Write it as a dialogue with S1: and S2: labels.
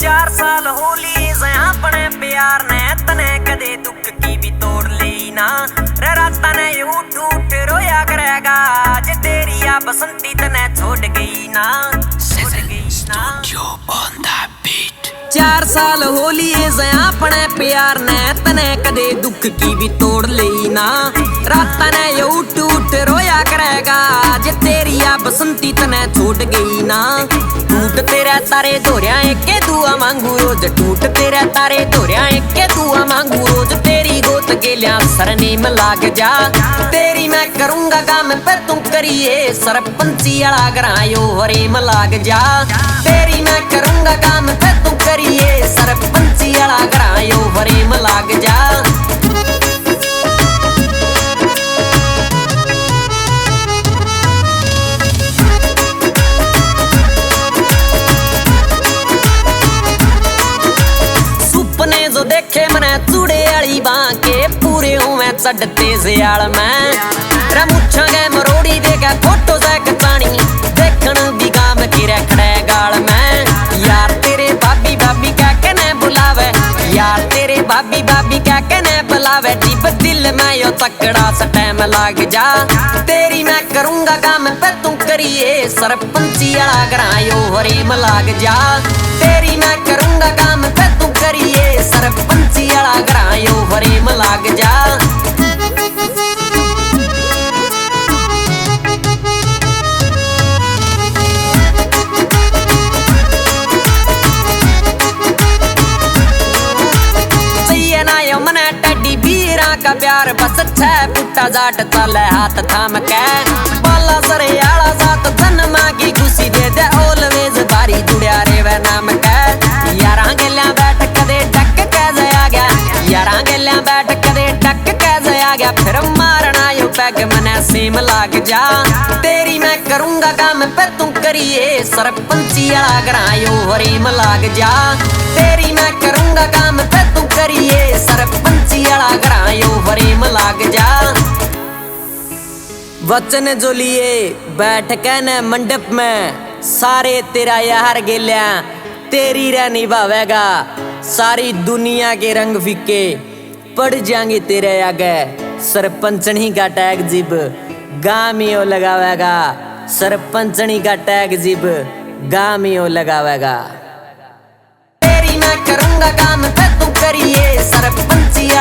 S1: 4 साल हो लिए से अपने प्यार ने, तने कदे दुख की भी तोड़ ली ना रे। राता ने उठ उठ रोया करेगा जे तेरी आ बसंती तने छोड़ गई ना, छोड़ गई ना। 4 साल हो लिए से अपने प्यार ने, तने कदे दुख की भी तोड़ ली ना। रात ने उठ उठ रोया करेगा जे तेरी आ बसंती तने छोड़ गई ना। टूट तेरा तारे धोरिया के दुआ मांगू रोज, टूट तेरा तारे धोरिया के दुआ मांगू रोज। तेरी गोत के लिया सरनेम लाग जा, तेरी मैं करूंगा काम पे तुम करिए सरपंची वाला करायो हरेम लाग जा। तेरी मैं करूंगा काम पे तुम करिए सरपंची वाला करायो हरेम लाग जा। जो देखे मने चूड़े वाली बां के पूरे हुए चढ़ते सियाल में रे। मुछा गए मरोड़ी दे के फोटो से कचानी, देखन भी काम की रखड़े गाल में। यार तेरे भाभी भाभी क्या कहने बुलावे, यार तेरे भाभी भाभी क्या कहने बुलावे। जीप दिल में यो तकड़ा सा टाइम लाग जा, तेरी मैं करूंगा काम पे तुम करिए सरपंची वाला करायो हरेम लाग जा। तेरी मैं करूंगा काम पे तुम करिए सरपंची वाला करायो हरेम लाग जा। चाहिए ना यो मने टड्डी बीरा का प्यार, बस 6 फुटा जाट चले हाथ थाम के। बाला सरे आला जात जन्मा की खुशी दे दे ऑलवेज बारी जुड़िया रे वे नाम के। यारा गेल्या बैठ कदे टक कैसे आ गया, यारा गेल्या बैठ कदे टक कैसे आ गया। फिर मारना यो पैग मने सेम लाग जा, तेरी मैं करूंगा काम पे तुम करिए सरपंची वाला करायो हरेम लाग जा। तेरी मैं करूंगा काम पे तुम करिए सरपंची वाला करायो हरेम लाग जा। वचन जो लिए बैठ के न मंडप में, सारे तेरा यार गेल्या तेरी रे निभावेगा। सारी दुनिया के रंग फीके पड़ जाएंगे तेरे आगे, सरपंचनी का टैग जिब गामियों लगावेगा। सरपंचनी का टैग जिब गामियों लगावेगा। तेरी मैं करूंगा काम पे तुम करिए सरपंची